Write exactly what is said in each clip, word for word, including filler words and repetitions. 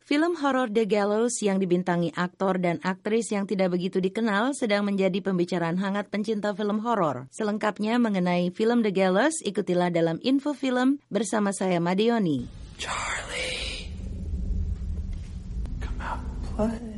Film horor The Gallows yang dibintangi aktor dan aktris yang tidak begitu dikenal sedang menjadi pembicaraan hangat pencinta film horor. Selengkapnya mengenai film The Gallows, ikutilah dalam Info Film bersama saya Madioni. Charlie, come out, play.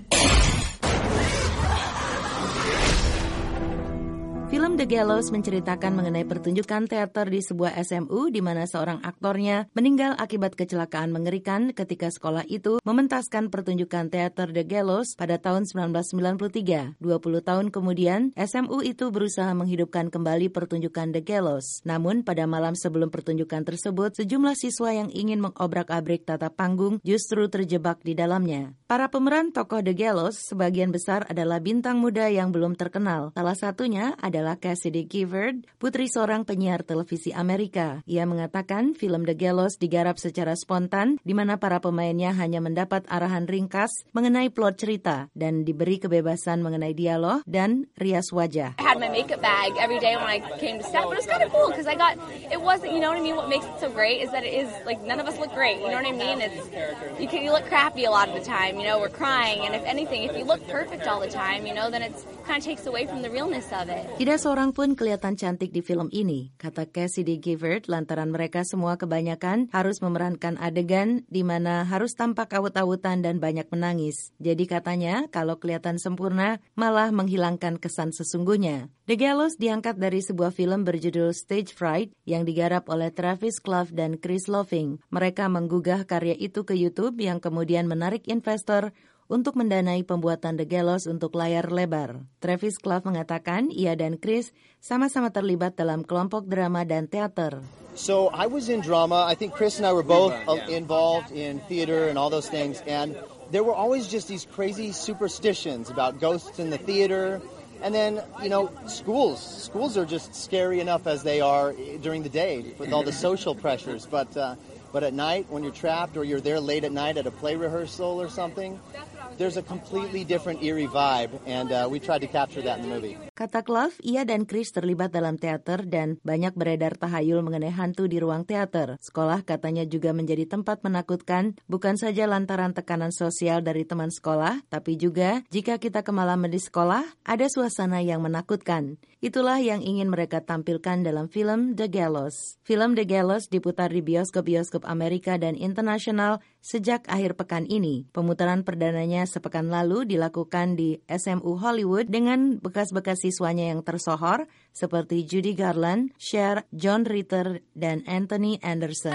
Film The Gallows menceritakan mengenai pertunjukan teater di sebuah S M U di mana seorang aktornya meninggal akibat kecelakaan mengerikan ketika sekolah itu mementaskan pertunjukan teater The Gallows pada tahun sembilan belas sembilan puluh tiga. dua puluh tahun kemudian, S M U itu berusaha menghidupkan kembali pertunjukan The Gallows. Namun pada malam sebelum pertunjukan tersebut, sejumlah siswa yang ingin mengobrak-abrik tata panggung justru terjebak di dalamnya. Para pemeran tokoh The Gallows sebagian besar adalah bintang muda yang belum terkenal. Salah satunya adalah adalah Cassidy Gifford, putri seorang penyiar televisi Amerika. Ia mengatakan film The Gallows digarap secara spontan, di mana para pemainnya hanya mendapat arahan ringkas mengenai plot cerita dan diberi kebebasan mengenai dialog dan rias wajah. I had my makeup bag every day when I came to set, but it was kind of cool because I got, it wasn't, you know what I mean, what makes it so great is that it is, like, none of us look great, you know what I mean? It's, you, can, you look crappy a lot of the time, you know, we're crying, and if anything, if you look perfect all the time, you know, then it's kind of takes away from the realness of it. Tidak seorang pun kelihatan cantik di film ini, kata Cassidy Gifford, lantaran mereka semua kebanyakan harus memerankan adegan di mana harus tampak awut-awutan dan banyak menangis. Jadi katanya, kalau kelihatan sempurna, malah menghilangkan kesan sesungguhnya. The Gallows diangkat dari sebuah film berjudul Stage Fright yang digarap oleh Travis Clough dan Chris Loving. Mereka menggugah karya itu ke YouTube yang kemudian menarik investor untuk mendanai pembuatan The Gallows untuk layar lebar. Travis Clough mengatakan ia dan Chris sama-sama terlibat dalam kelompok drama dan teater. So I was in drama. I think Chris and I were both involved in theater and all those things. And there were always just these crazy superstitions about ghosts in the theater. And then, you know, schools. Schools are just scary enough as they are during the day with all the social pressures. But uh, but at night, when you're trapped or you're there late at night at a play rehearsal or something, there's a completely different eerie vibe, and uh, we tried to capture that in the movie. Kata Clough, ia dan Chris terlibat dalam teater dan banyak beredar tahayul mengenai hantu di ruang teater. Sekolah katanya juga menjadi tempat menakutkan, bukan saja lantaran tekanan sosial dari teman sekolah, tapi juga jika kita kemalaman di sekolah, ada suasana yang menakutkan. Itulah yang ingin mereka tampilkan dalam film The Gallows. Film The Gallows diputar di bioskop-bioskop Amerika dan internasional sejak akhir pekan ini. Pemutaran perdananya sepekan lalu dilakukan di S M U Hollywood dengan bekas-bekas siswanya yang tersohor seperti Judy Garland, Cher, John Ritter, dan Anthony Anderson.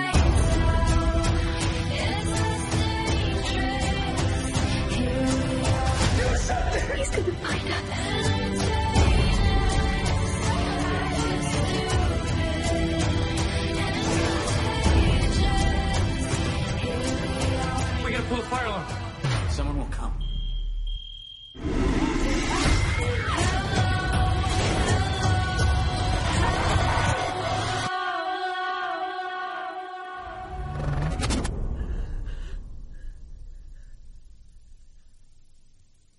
We gotta pull a fire alarm. Someone will come.